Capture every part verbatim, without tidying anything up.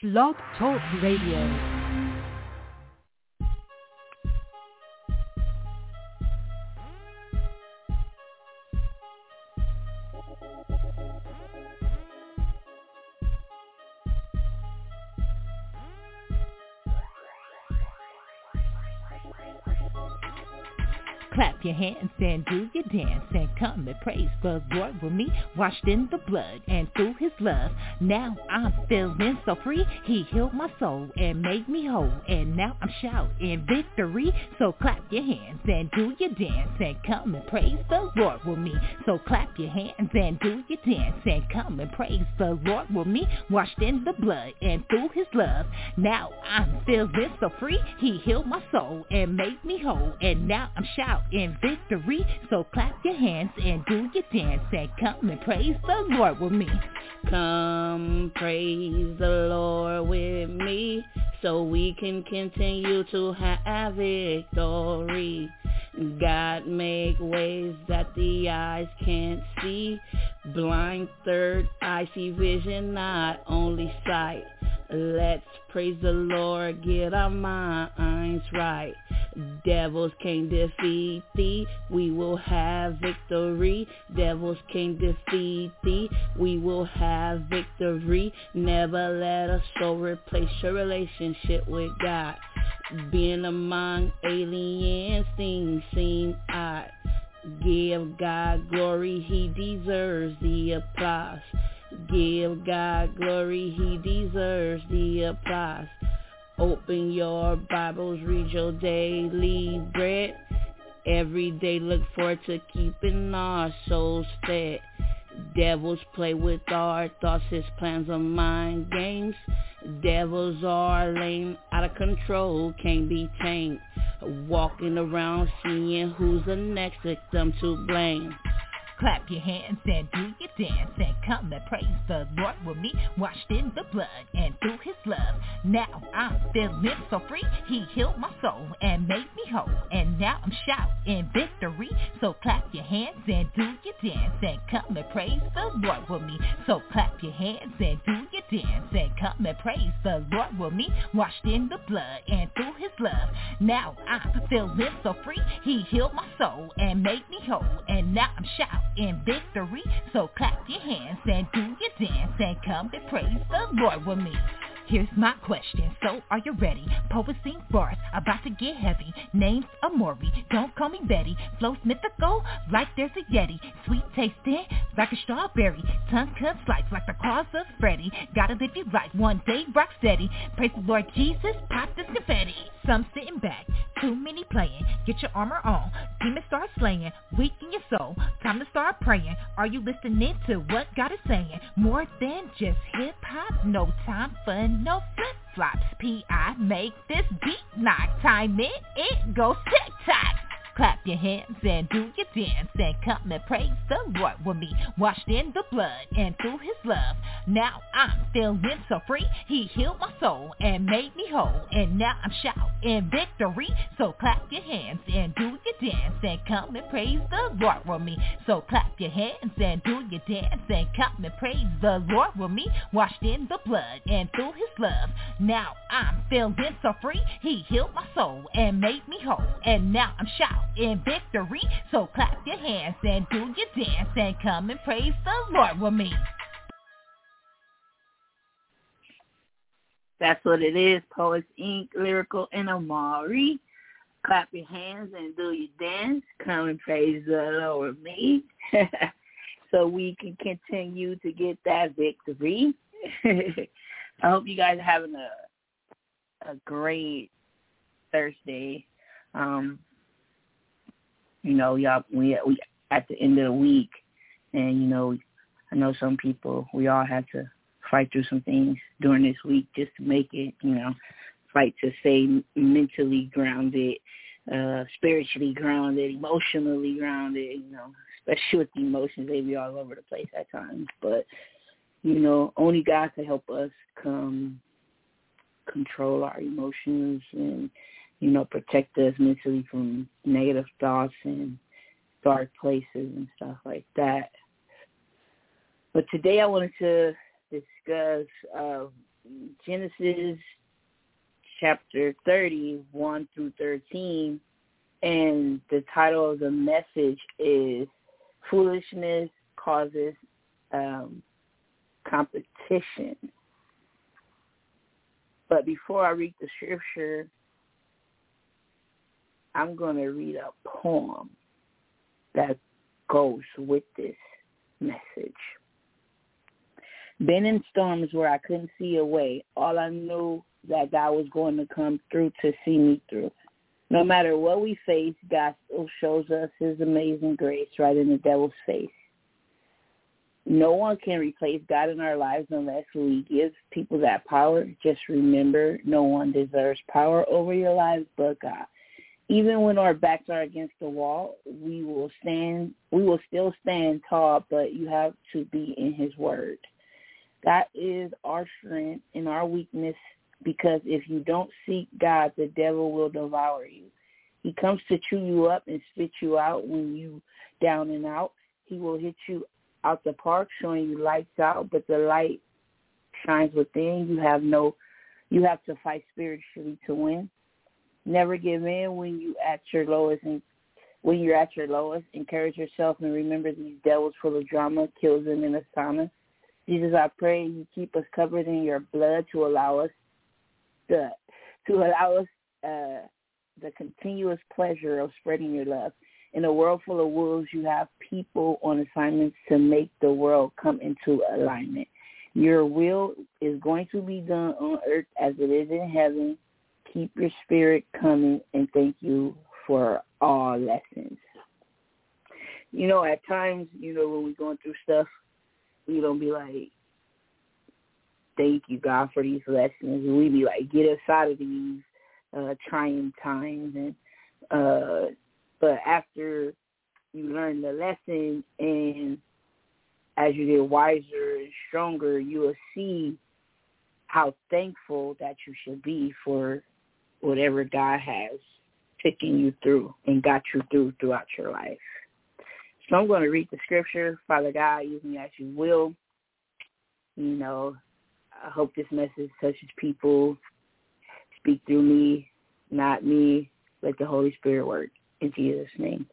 Blog Talk Radio. Clap your hands and do your dance and come and praise the Lord with me, washed in the blood and through his love. Now I'm feeling so free. He healed my soul and made me whole, and now I'm shouting victory. So clap your hands and do your dance and come and praise the Lord with me. So clap your hands and do your dance and come and praise the Lord with me, washed in the blood and through his love. Now I'm feeling so free. He healed my soul and made me whole, and now I'm shouting in victory. So clap your hands and do your dance and come and praise the Lord with me. Come praise the Lord with me, so we can continue to have victory. God make ways that the eyes can't see. Blind third eye see vision, not only sight. Let's praise the Lord, get our minds right. Devils can't defeat thee, we will have victory. Devils can't defeat thee, we will have victory. Never let a soul replace your relationship with God. Being among aliens, things seem odd. Give God glory, he deserves the applause. Give God glory, he deserves the applause. Open your Bibles, read your daily bread. Every day look forward to keeping our souls fed. Devils play with our thoughts, his plans are mind games. Devils are lame, out of control, can't be tamed. Walking around seeing who's the next victim to blame. Clap your hands and do your dance and come and praise the Lord with me, washed in the blood and through his love. Now I'm feeling so free. He healed my soul and made me whole, and now I'm shouting victory. So clap your hands and do your dance and come and praise the Lord with me. So clap your hands and do your dance and come and praise the Lord with me, washed in the blood and through his love. Now I'm feeling so free. He healed my soul and made me whole, and now I'm shouting in victory. So clap your hands and do your dance and come and praise the Lord with me. Here's my question, so are you ready? Poets sing bars, about to get heavy. Name's Amori, don't call me Betty. Flow mythical, like there's a Yeti. Sweet tasting, like a strawberry. Tongue cut slice, like the claws of Freddy. Gotta live your life, one day rock steady. Praise the Lord Jesus, pop this confetti. Some sitting back, too many playing. Get your armor on, demons start slaying. Weak in your soul, time to start praying. Are you listening to what God is saying? More than just hip-hop, no time for no flip-flops. P I make this beat knock. Time in, it goes tick-tock. Clap your hands and do your dance and come and praise the Lord with me, washed in the blood and through his love. Now I'm feeling so free. He healed my soul and made me whole, and now I'm shouting victory. So clap your hands and do your dance and come and praise the Lord with me. So clap your hands and do your dance and come and praise the Lord with me, washed in the blood and through his love. Now I'm feeling so free. He healed my soul and made me whole, and now I'm shouting in victory. So clap your hands and do your dance and come and praise the Lord with me. That's what it is, Poets Incorporated, Lyrical and Amari. Clap your hands and do your dance. Come and praise the Lord with me, so we can continue to get that victory. I hope you guys are having a a great Thursday. Um, you know, y'all, we we at the end of the week, and you know, I know some people, we all had to fight through some things during this week just to make it, you know, fight to stay mentally grounded, uh, spiritually grounded, emotionally grounded, you know, especially with the emotions, they be all over the place at times. But, you know, only God can help us come control our emotions and, you know, protect us mentally from negative thoughts and dark places and stuff like that. But today I wanted to discuss uh, Genesis chapter thirty, one through thirteen, and the title of the message is Foolishness Causes um, Competition. But before I read the scripture, I'm going to read a poem that goes with this message. Been in storms where I couldn't see a way. All I knew that God was going to come through to see me through. No matter what we face, God still shows us his amazing grace right in the devil's face. No one can replace God in our lives unless we give people that power. Just remember, no one deserves power over your lives but God. Even when our backs are against the wall, we will stand. We will still stand tall, but you have to be in his word. God is our strength in our weakness, because if you don't seek God, the devil will devour you. He comes to chew you up and spit you out when you down and out. He will hit you out the park, showing you lights out, but the light shines within. You have no, you have to fight spiritually to win. Never give in when you at your lowest, and when you're at your lowest, encourage yourself and remember these devils full of drama kills them in a sauna. Jesus, I pray you keep us covered in your blood to allow us the to allow us uh, the continuous pleasure of spreading your love. In a world full of wolves, you have people on assignments to make the world come into alignment. Your will is going to be done on earth as it is in heaven. Keep your spirit coming, and thank you for all lessons. You know, at times, you know, when we're going through stuff, we don't be like, thank you, God, for these lessons. We be like, get us out of these uh, trying times. And uh, but after you learn the lesson, and as you get wiser and stronger, you will see how thankful that you should be for whatever God has taken you through and got you through throughout your life. So I'm going to read the scripture. Father God, use me as you will. You know, I hope this message touches people. Speak through me, not me. Let the Holy Spirit work. In Jesus' name.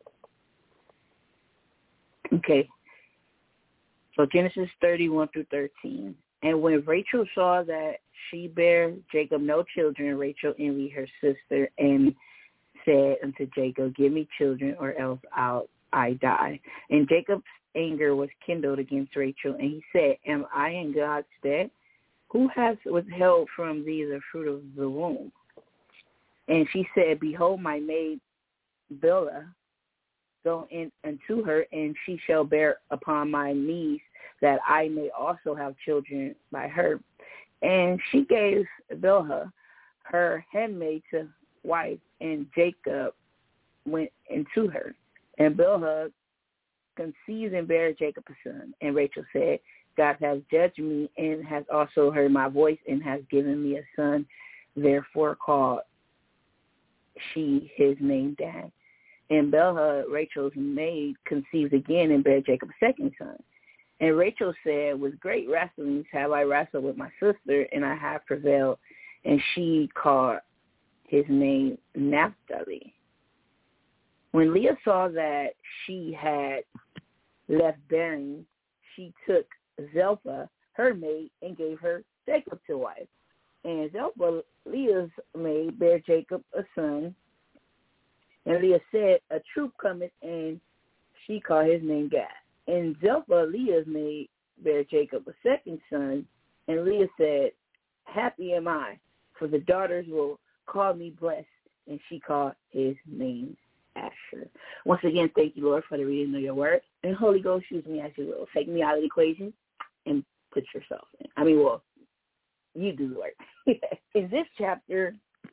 Okay. So Genesis thirty-one through thirteen. And when Rachel saw that she bare Jacob no children, Rachel envied her sister and said unto Jacob, give me children, or else I'll I die. And Jacob's anger was kindled against Rachel, and he said, am I in God's stead? Who has withheld from thee the fruit of the womb? And she said, behold, my maid Bilhah, go in unto her, and she shall bear upon my knees, that I may also have children by her. And she gave Bilhah her handmaid to wife, and Jacob went into her. And Bilhah conceived and bare Jacob a son. And Rachel said, God has judged me and has also heard my voice and has given me a son. Therefore called she his name Dan. And Bilhah, Rachel's maid, conceived again and bare Jacob a second son. And Rachel said, with great wrestlings have I wrestled with my sister, and I have prevailed. And she called his name Naphtali. When Leah saw that she had left bearing, she took Zilpah, her maid, and gave her Jacob to wife. And Zilpah, Leah's maid, bare Jacob a son. And Leah said, a troop cometh, and she called his name Gad. And Zilpah, Leah's maid, bare Jacob a second son. And Leah said, happy am I, for the daughters will call me blessed. And she called his name Asher. Once again, thank you, Lord, for the reading of your word. And Holy Ghost, use me as you will. Take me out of the equation and put yourself in. I mean, well, you do the work. In this chapter,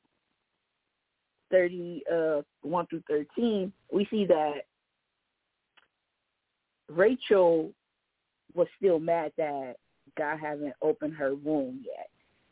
thirty-one through thirteen, we see that Rachel was still mad that God hasn't opened her womb yet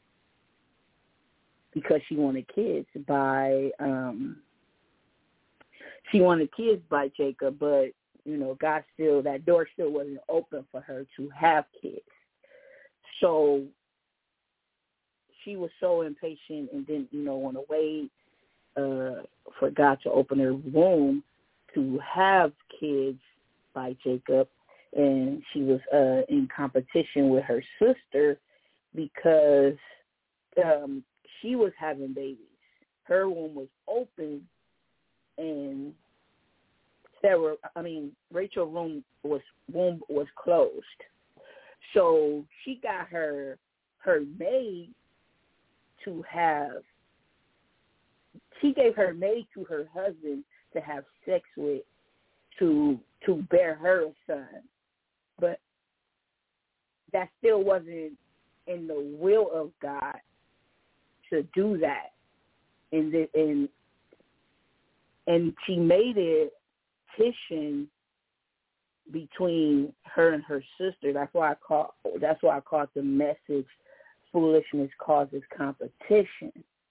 because she wanted kids by um, she wanted kids by Jacob, but you know, God still, that door still wasn't open for her to have kids. So she was so impatient and didn't, you know, want to wait uh, for God to open her womb to have kids by Jacob. And she was uh, in competition with her sister because um, she was having babies. Her womb was open, and Sarah, I mean, Rachel's womb was womb was closed. So she got her her maid to have. She gave her maid to her husband to have sex with, to to bear her a son. But that still wasn't in the will of God to do that. And the, and and she made it petition between her and her sister. That's why I call that's why I call it the message, foolishness causes competition.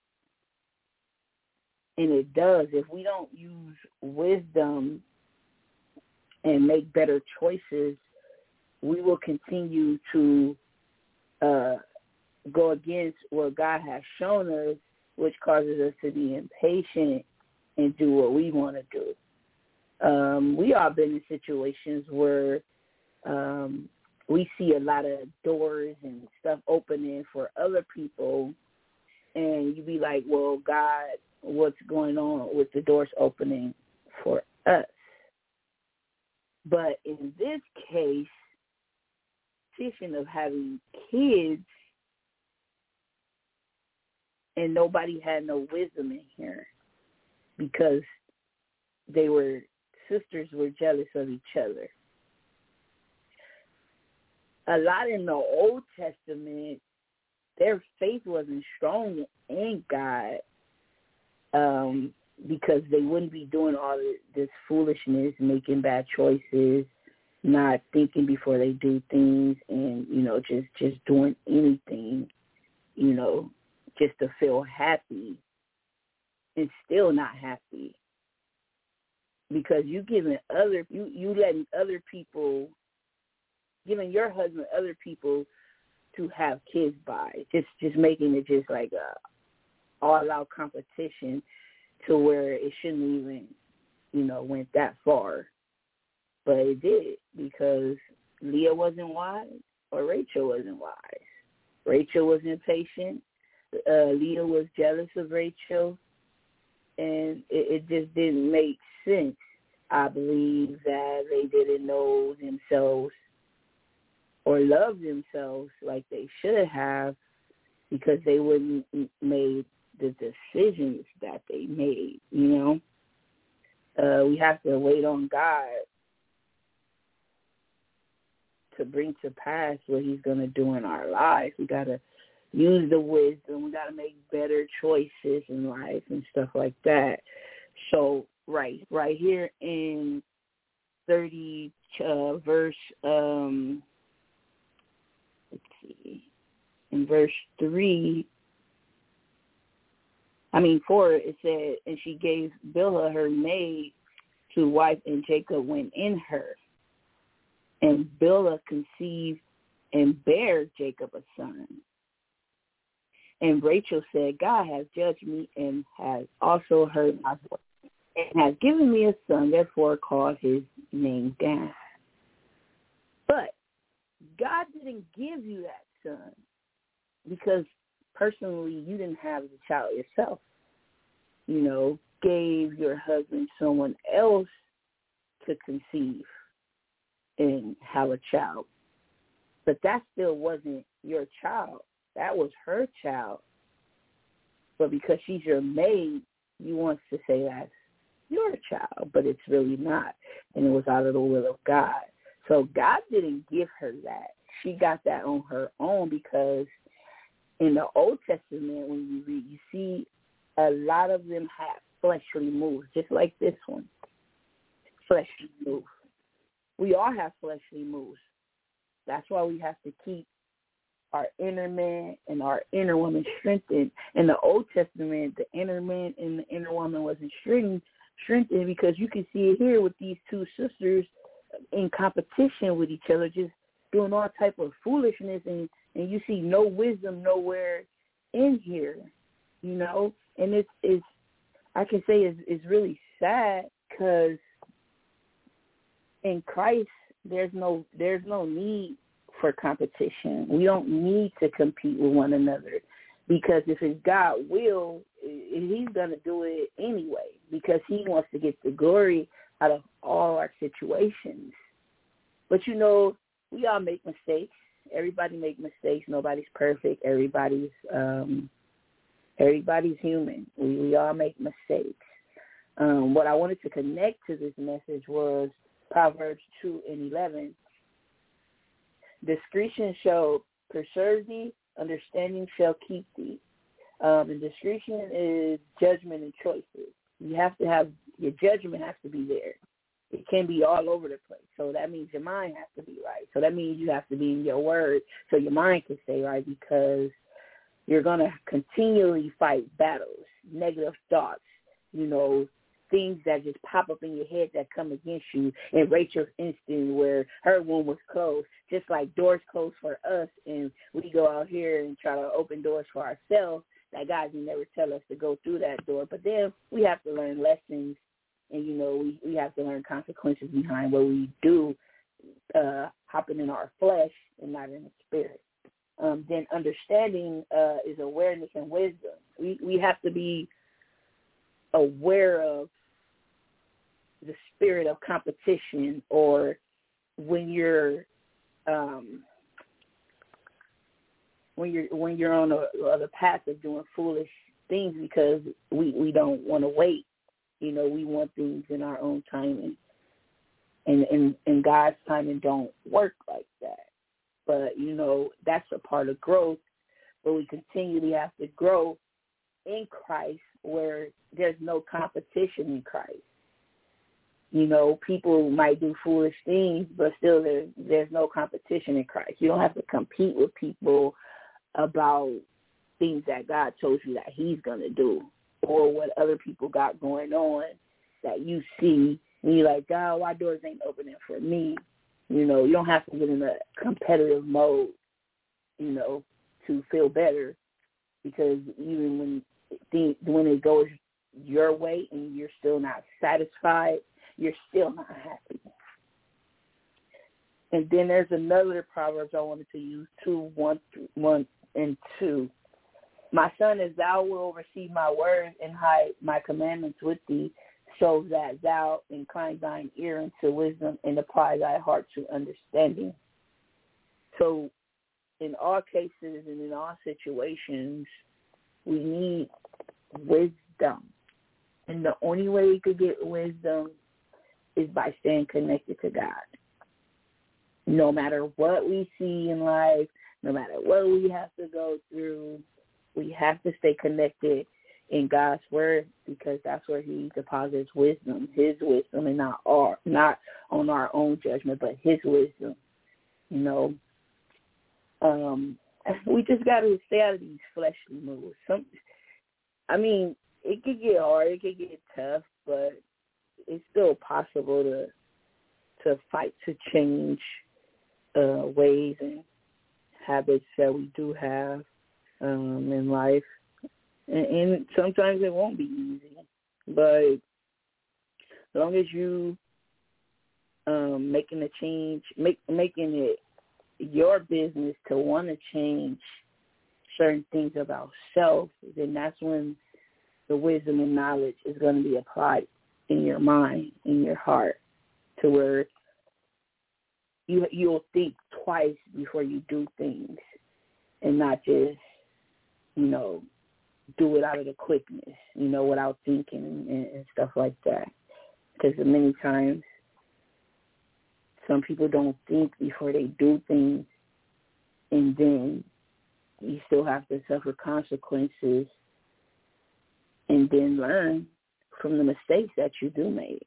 And it does. If we don't use wisdom and make better choices, we will continue to uh, go against what God has shown us, which causes us to be impatient and do what we want to do. Um, we all been in situations where um, we see a lot of doors and stuff opening for other people, and you be like, well, God, what's going on with the doors opening for us? But in this case, decision of having kids, and nobody had no wisdom in here because they were, sisters were jealous of each other. A lot in the Old Testament, their faith wasn't strong in God um, because they wouldn't be doing all this foolishness, making bad choices, not thinking before they do things, and, you know, just, just doing anything, you know, just to feel happy and still not happy. Because you giving other, you, you letting other people, giving your husband other people to have kids by, just, just making it just like a all-out competition to where it shouldn't even, you know, went that far. But it did, because Leah wasn't wise or Rachel wasn't wise. Rachel was impatient. Uh, Leah was jealous of Rachel. And it, it just didn't make sense. I believe that they didn't know themselves or love themselves like they should have, because they wouldn't made the decisions that they made, you know. Uh, we have to wait on God to bring to pass what he's going to do in our lives. We got to use the wisdom. We got to make better choices in life and stuff like that. So, right, right here in thirty, uh, verse, um, let's see, in verse three, I mean four, it said, and she gave Bilhah her maid to wife, and Jacob went in her. And Bilhah conceived and bare Jacob a son. And Rachel said, God has judged me and has also heard my voice and has given me a son, therefore called his name Dan. But God didn't give you that son because personally you didn't have the child yourself. You know, gave your husband someone else to conceive and have a child. But that still wasn't your child. That was her child. But because she's your maid, you want to say that's your child, but it's really not. And it was out of the will of God. So God didn't give her that. She got that on her own, because in the Old Testament, when you read, you see a lot of them have fleshly moves, just like this one. Fleshly moves. We all have fleshly moves. That's why we have to keep our inner man and our inner woman strengthened. In the Old Testament, the inner man and the inner woman wasn't strengthened, strengthened because you can see it here with these two sisters in competition with each other, just doing all type of foolishness, and, and you see no wisdom nowhere in here, you know, and it's, it's I can say it's, it's really sad because in Christ there's no there's no need for competition. We don't need to compete with one another because if it's God's will, he's going to do it anyway because he wants to get the glory out of all our situations. But, you know, we all make mistakes. Everybody make mistakes. Nobody's perfect. Everybody's um, everybody's human. We, we all make mistakes. Um, what I wanted to connect to this message was Proverbs two and eleven. Discretion shall preserve thee, understanding shall keep thee. Um, and discretion is judgment and choices. You have to have, your judgment has to be there. It can be all over the place. So that means your mind has to be right. So that means you have to be in your word so your mind can stay right because you're going to continually fight battles, negative thoughts, you know, things that just pop up in your head that come against you. In Rachel's instance where her womb was closed, just like doors closed for us and we go out here and try to open doors for ourselves, that God can never tell us to go through that door. But then we have to learn lessons and, you know, we, we have to learn consequences behind what we do, uh, hopping in our flesh and not in the spirit. Um, then understanding uh, is awareness and wisdom. We, we have to be aware of the spirit of competition or when you're um, when you're when you're on a, the path of doing foolish things because we, we don't want to wait. You know, we want things in our own timing. And, and, and God's timing don't work like that. But, you know, that's a part of growth, but we continually have to grow in Christ where there's no competition in Christ. You know, people might do foolish things, but still there, there's no competition in Christ. You don't have to compete with people about things that God told you that he's going to do or what other people got going on that you see. And you're like, God, why doors ain't opening for me? You know, you don't have to get in a competitive mode, you know, to feel better because even when the, when it goes your way and you're still not satisfied, you're still not happy. And then there's another Proverbs I wanted to use, two, one, one, and two. My son, as thou wilt receive my word and hide my commandments with thee, so that thou incline thine ear unto wisdom and apply thy heart to understanding. So in all cases and in all situations, we need wisdom. And the only way we could get wisdom is by staying connected to God. No matter what we see in life, no matter what we have to go through, we have to stay connected in God's word because that's where he deposits wisdom, his wisdom, and not our, not on our own judgment, but his wisdom. You know, um, we just got to stay out of these fleshly moves. Some, I mean, it could get hard, it could get tough, but it's still possible to to fight to change uh, ways and habits that we do have um, in life. And, and sometimes it won't be easy, but as long as you um, making a change, make, making it your business to want to change certain things about self, then that's when the wisdom and knowledge is going to be applied in your mind, in your heart, to where you, you'll think twice before you do things and not just, you know, do it out of the quickness, you know, without thinking and, and stuff like that. Because many times some people don't think before they do things, and then you still have to suffer consequences and then learn from the mistakes that you do make.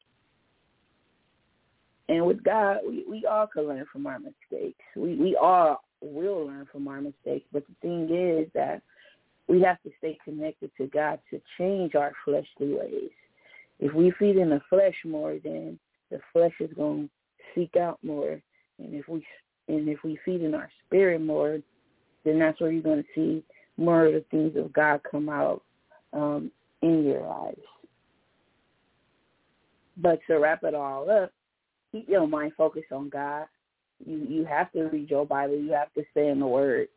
And with God, we, we all can learn from our mistakes. We, we all will learn from our mistakes. But the thing is that we have to stay connected to God to change our fleshly ways. If we feed in the flesh more, then the flesh is going to seek out more. And if we and if we feed in our spirit more, then that's where you're going to see more of the things of God come out um, in your lives. But to wrap it all up, keep your mind focused on God. You you have to read your Bible. You have to stay in the Word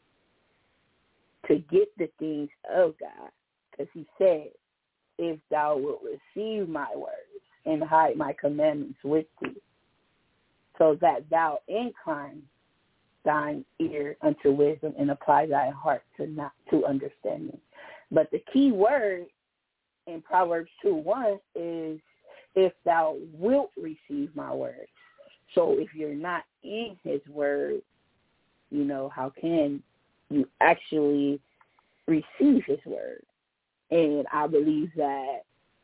to get the things of God. Because he said, if thou wilt receive my words and hide my commandments with thee, so that thou incline thine ear unto wisdom and apply thy heart to not to understanding. But the key word in Proverbs two one is, if thou wilt receive my words. So if you're not in his word, you know, how can you actually receive his word? And I believe that,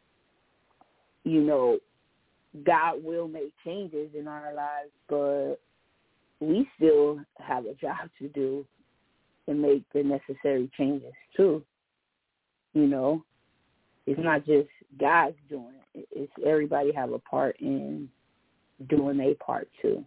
you know, God will make changes in our lives, but we still have a job to do and make the necessary changes too. You know, it's not just God's doing it. It's everybody have a part in doing their part too.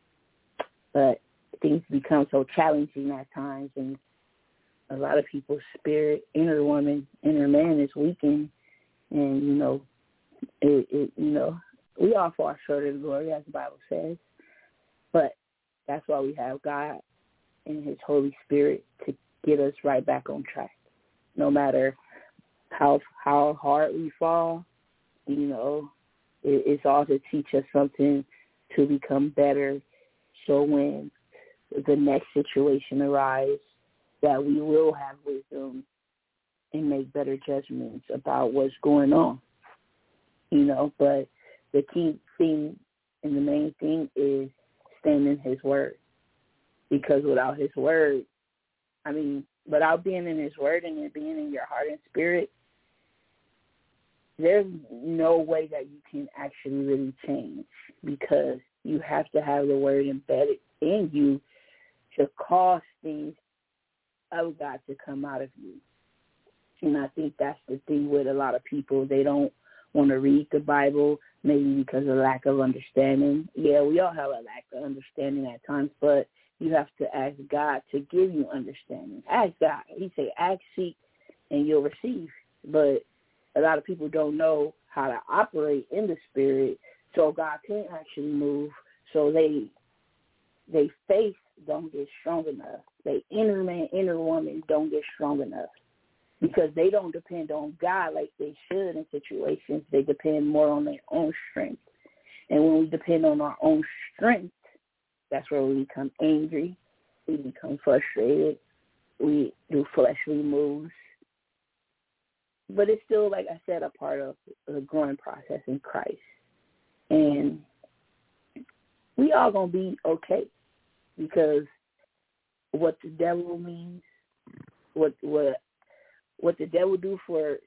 But things become so challenging at times, and a lot of people's spirit, inner woman, inner man is weakened, and you know, it, it you know, we all fall short of the glory, as the Bible says. But that's why we have God and his Holy Spirit to get us right back on track. No matter how how hard we fall, you know, it, it's all to teach us something to become better. So when the next situation arises, that we will have wisdom and make better judgments about what's going on. You know, but the key thing and the main thing is staying in his word. Because without his word, I mean, without being in his word and it being in your heart and spirit, there's no way that you can actually really change, because you have to have the word embedded in you to cause things of God to come out of you. And I think that's the thing with a lot of people. They don't want to read the Bible, maybe because of lack of understanding. Yeah, we all have a lack of understanding at times, but you have to ask God to give you understanding. Ask God. He say, ask, seek, and you'll receive. But a lot of people don't know how to operate in the spirit, so God can't actually move. So they they faith don't get strong enough. They inner man, inner woman don't get strong enough, because they don't depend on God like they should in situations. They depend more on their own strength. And when we depend on our own strength, that's where we become angry. We become frustrated. We do fleshly moves. But it's still, like I said, a part of the growing process in Christ. And we all going to be okay, because what the devil means, what what what the devil do for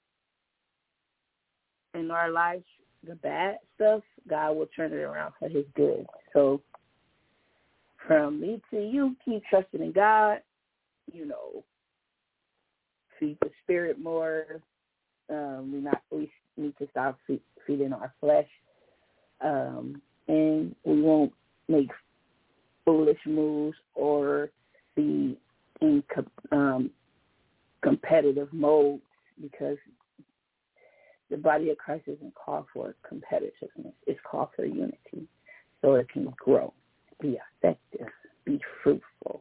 in our lives, the bad stuff, God will turn it around for his good. So from me to you, keep trusting in God, you know, feed the spirit more. Um, we not we need to stop feed, feeding our flesh, um, and we won't make foolish moves or be in um, competitive mode, because the body of Christ isn't called for competitiveness. It's called for unity, so it can grow, be effective, be fruitful,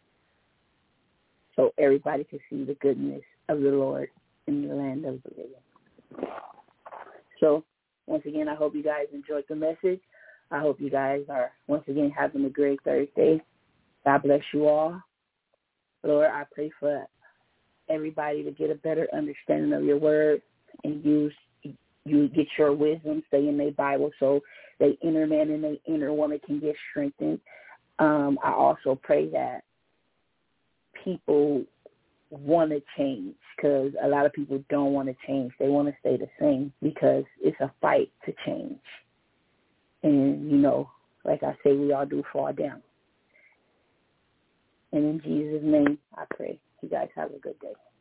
so everybody can see the goodness of the Lord in the land of the living. So, once again, I hope you guys enjoyed the message. I hope you guys are, once again, having a great Thursday. God bless you all. Lord, I pray for everybody to get a better understanding of your word, and use you get your wisdom, stay in their Bible, so their inner man and their inner woman can get strengthened. Um, I also pray that people want to change, because a lot of people don't want to change. They want to stay the same, because it's a fight to change. And, you know, like I say, we all do fall down. And in Jesus' name, I pray. You guys have a good day.